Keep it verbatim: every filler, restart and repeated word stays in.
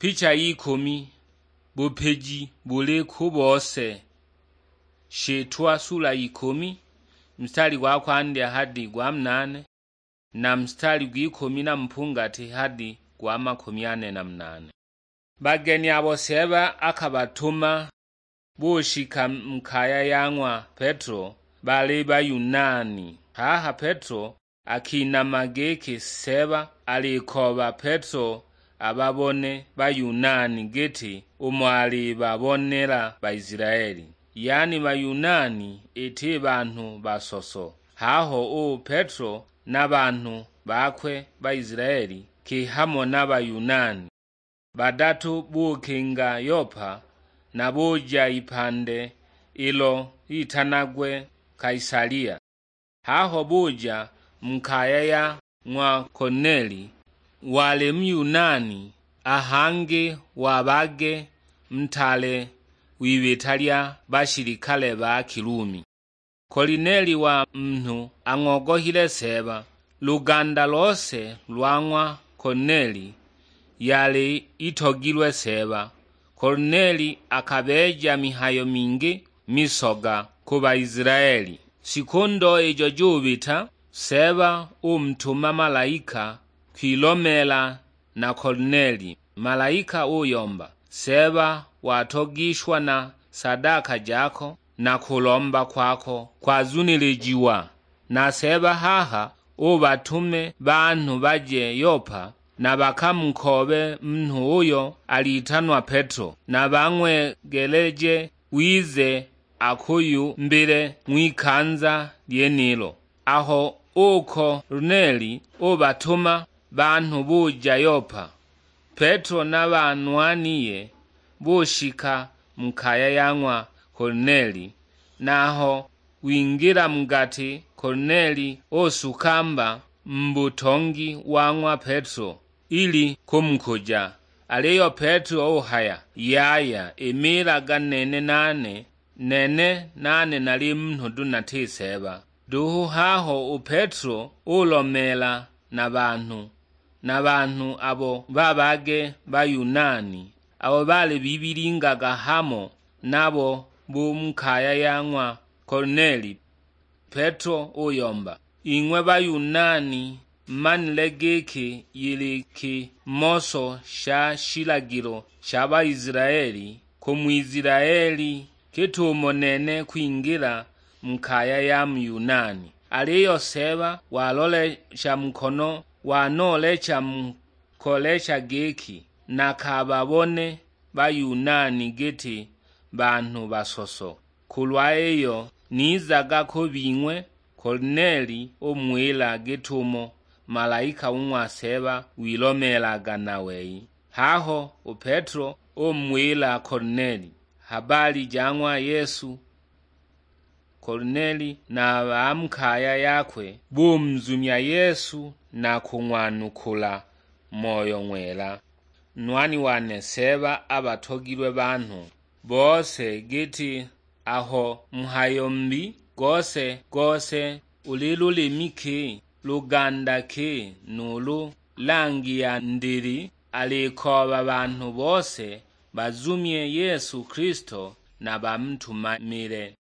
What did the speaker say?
Picha y'ikumi bupeji bule kubose shetwa sura y'ikumi mstari gwa kwandya hadi gwa mnane na mstari gw'ikumi na mpungati hadi gwa makumi ane na mnane. Bageni abo seba akabatuma bushika mkaya yang'wa Petro bali Bayunani. Haha Petro akinama geke seba alikoba Petro ababone Bayunani geti umwali babonera Baisraeli. Yani Bayunani eti bantu basoso. Haho u Petro n'abantu bakwe Baisraeli kihamo n'Abayunani badatu bukinga Yopa na buja ipande ilo itanagwe Kaisaria. Haho buja mkaya ya mwa Korneli wale Myunani ahange wabage mtale wibetalia bashirikale ba Kirumi. Korneli wa mnu angogohile seba luganda lose lwang'wa Korneli yale itogilwe seba. Korneli akabeja mihayo mingi misoga kuba Israeli. Sikundo ejo jubita seba umtuma malaika kwilomela na Korneli. Malaika uyomba seba watogishwa na sadaka jako na kulomba kwako kwa zunilijiwa. Na seba haha ubatume bantu baje Yopa na bakamkobe mnu uyo alitanwa Petro na bangwe geleje wize akuyu mbire mwikanza lyenilo. Aho uko Korneli ubatuma bantu buja Yopa. Petro na banwaniye bushika mkaya yang'wa Korneli. Naho wingira mgati Korneli osukamba mbutongi wang'wa Petro ili kumkuja. Aliyo Petro ohaya yaya emira ganene nane nene nane nali mnu dunati seba. Duhu haho u Petro ulomela na bantu na bantu abo babage Bayunani abo bali bibiringaga hamo nabo bumkaya yang'wa Korneli. Petro uyomba ing'we Bayunani manilegeke yiliki moso sha shilagiro sha Baisraeli kumwiziraeli kitumonene kwingira mkaya ya Myunani. Aliyo seba walole cha mkono wanole cha mkole cha geki na kababone Bayunani geti bantu basoso. Kulwa eyo nizaga kubingwe Korneli umwila gitumo malaika umwa seba wilomelaga nawei. Haho u Petro umwila Korneli habari jang'wa Yesu. Korneli na bamkaya yakwe bumzumya Yesu na kumwanukula moyo mwela. Nwani wane seba abatogilwe bantu bose giti aho mhayombi gose gose ulilulimi ki luganda ki nulu langi ya ndiri alikoba bantu bose bazumye Yesu Kristo na bamtumamire.